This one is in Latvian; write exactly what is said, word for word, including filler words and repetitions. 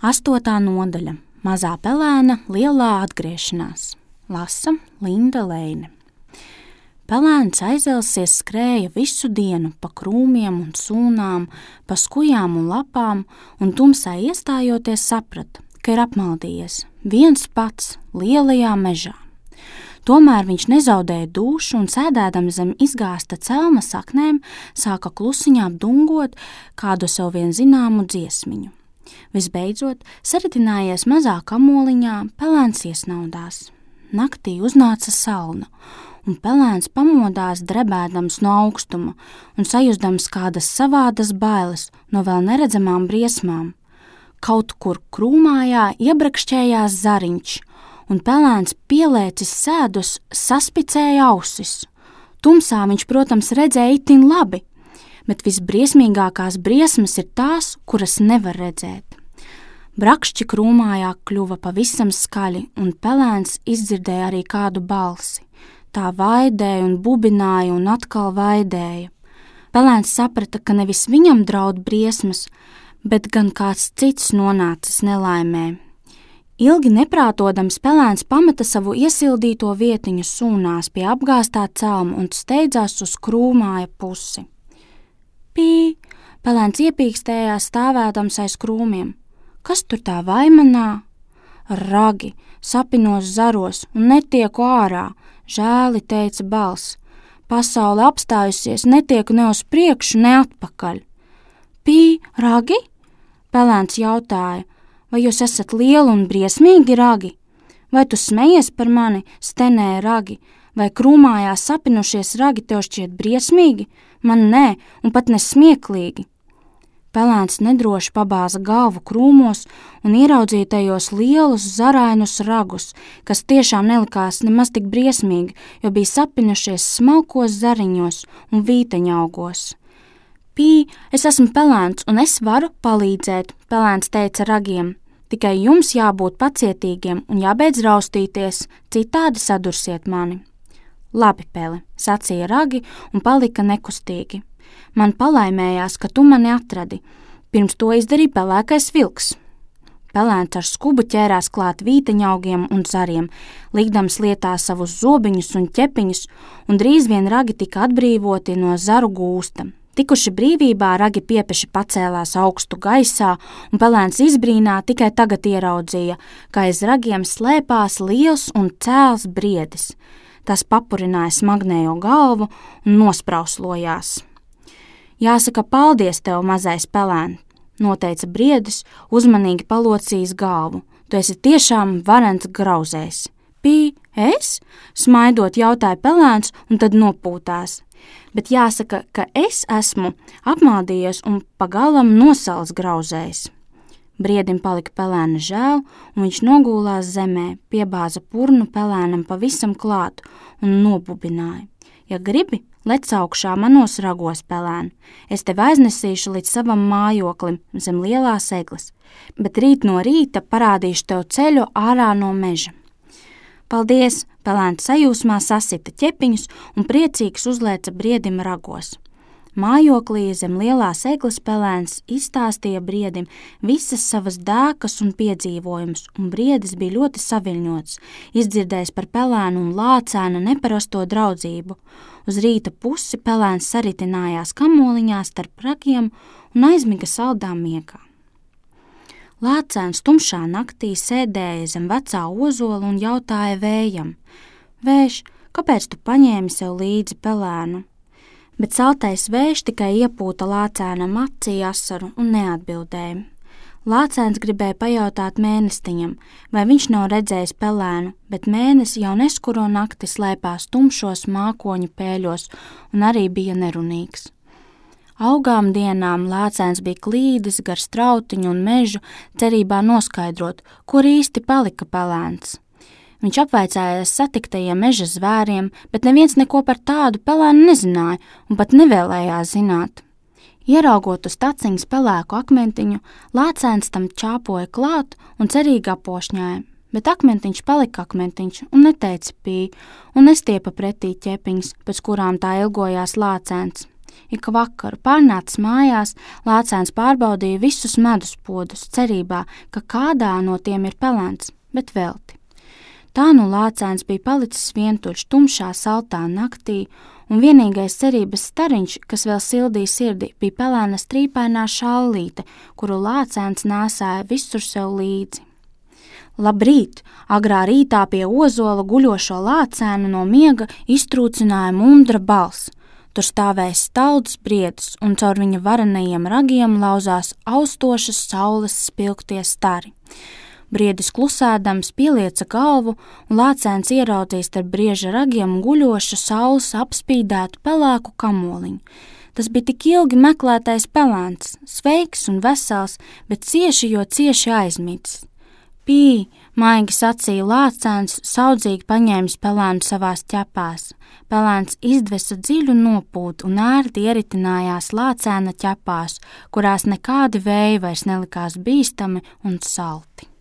Astotā nodaļa – Mazā pelēna lielā atgriešanās. Lasa Linda Leine. Pelēns aizelsies skrēja visu dienu pa krūmiem un sūnām, pa skujām un lapām, un tumsā iestājoties saprata, ka ir apmaldījies viens pats lielajā mežā. Tomēr viņš nezaudēja dušu un sēdēdams zem izgāsta celma saknēm, sāka klusiņā dungot kādu sev vien zināmu dziesmiņu. Visbeidzot, saritinājies mazā kamoliņā, pelēns iesnaudās. Naktī uznāca salna, un pelēns pamodās drebēdams no augstuma un sajustams kādas savādas bailes no vēl neredzamām briesmām. Kaut kur krūmājā iebrakšķējās zariņš, un pelēns pielēcis sēdus saspicēja ausis. Tumsā viņš, protams, redzēja itin labi, bet visbriesmīgākās briesmas ir tās, kuras nevar redzēt. Brakšķi krūmājā kļuva pavisam skaļi, un pelēns izdzirdēja arī kādu balsi. Tā vaidēja un bubināja un atkal vaidēja. Pelēns saprata, ka nevis viņam draud briesmas, bet gan kāds cits nonācis nelaimē. Ilgi neprātodams pelēns pameta savu iesildīto vietiņu sūnās pie apgāstā celma un steidzās uz krūmāja pusi. Pī! Pelēns iepīkstējās stāvēdams aiz krūmiem. Kas tur tā vaimanā? Ragi, sapinos zaros un netieku ārā, žēli teica balss. Pasaule apstājusies, netieku ne uz priekšu, ne atpakaļ. Pī, ragi? Pelēns jautāja, vai jūs esat lieli un briesmīgi ragi? Vai tu smejies par mani, stenēja ragi? Vai krūmājā sapinušies ragi tev šķiet briesmīgi? Man nē, un pat nesmieklīgi. Pelēns nedroši pabāza galvu krūmos un ieraudzīja tajos lielus zarainus ragus, kas tiešām nelikās nemaz tik briesmīgi, jo bija sapinušies smalkos zariņos un vīteņaugos. Pī, es esmu pelēns un es varu palīdzēt, pelēns teica ragiem. Tikai jums jābūt pacietīgiem un jābeidz raustīties, citādi sadursiet mani. Labi, Peli, sacīja ragi un palika nekustīgi. Man palaimējās, ka tu mani atradi. Pirms to izdarīja pelēkais vilks. Pelēns ar skubu ķērās klāt vīteņaugiem un zariem, likdams lietā savus zobiņus un ķepiņus, un drīz vien ragi tika atbrīvoti no zaru gūsta. Tikuši brīvībā, ragi piepeši pacēlās augstu gaisā, un pelēns izbrīnā tikai tagad ieraudzīja, ka aiz ragiem slēpās liels un cēls briedis. Tas papurināja smagnējo galvu un nosprauslojās. Jāsaka paldies tev, mazais pelēn, noteica briedis, uzmanīgi palocījis galvu. Tu esi tiešām varens grauzējs. Pī, es? Smaidot jautāja pelēns un tad nopūtās. Bet jāsaka, ka es esmu apmaldījies un pagalam nosals grauzējs. Briedim palika pelēna žēl, un viņš nogūlās zemē, piebāza purnu pelēnam pavisam klāt un nobubināja. Ja gribi, lec augšā manos ragos, pelēn. Es tevi aiznesīšu līdz savam mājoklim zem lielās egles, bet rīt no rīta parādīšu tev ceļu ārā no meža. Paldies, pelēns sajūsmā sasita ķepiņus un priecīgs uzlēca briedim ragos. Mājoklī zem lielās egles pelēns izstāstīja briedim visas savas dēkas un piedzīvojumus, un briedis bija ļoti saviļņots, izdzirdējis par pelēnu un lācēna neparasto draudzību. Uz rīta pusi pelēns saritinājās kamoliņā starp ragiem un aizmiga saldā miegā. Lācēns tumšā naktī sēdēja zem vecā ozola un jautāja vējam: Vējš, kāpēc tu paņēmi sev līdzi pelēnu? Bet saltais vējš tikai iepūta lācēnam acī asaru un neatbildēja. Lācēns gribēja pajautāt mēnestiņam, vai viņš nav redzējis pelēnu, bet mēnesi jau neskuro nakti slēpās tumšos mākoņu pēļos un arī bija nerunīgs. Augām dienām lācēns bija klīdis gar strautiņu un mežu, cerībā noskaidrot, kur īsti palika pelēns. Viņš apvaicājās satiktajiem meža zvēriem, bet neviens neko par tādu pelēnu nezināja un pat nevēlējās zināt. Ieraugot uz taciņas pelēku akmentiņu, lācēns tam čāpoja klāt un cerīgi apošņāja, bet akmentiņš palika akmentiņš un neteica pī un nestiepa pretī ķepiņas, pēc kurām tā ilgojās lācēns. Ik vakaru pārnācis mājās, lācēns pārbaudīja visus medus podus, cerībā, ka kādā no tiem ir pelēns, bet velti. Tā nu lācēns bija palicis vientuļš tumšā saltā naktī, un vienīgais cerības stariņš, kas vēl sildīja sirdi, bija pelēna strīpainā šallīte, kuru lācēns nēsāja visur sev līdzi. Labrīt! Agrā rītā pie ozola guļošo lācēnu no miega iztrūcināja mundra balss. Tur stāvēja stalds briedis, un caur viņa varenajiem ragiem lauzās austošas saules spilgtie stari. Briedis klusēdams pielieca galvu, un lācēns ieraudzījis starp brieža ragiem guļošu saules apspīdētu pelēku kamoliņu. Tas bija tik ilgi meklētais pelēns, sveiks un vesels, bet cieši, jo cieši aizmidzis. Pī, maigi sacīja lācēns, saudzīgi paņēmis pelēnu savās ķepās. Pelēns izdvesa dziļu nopūtu un ērti ieritinājās lācēna ķepās, kurās nekādi vēji vairs nelikās bīstami un salti.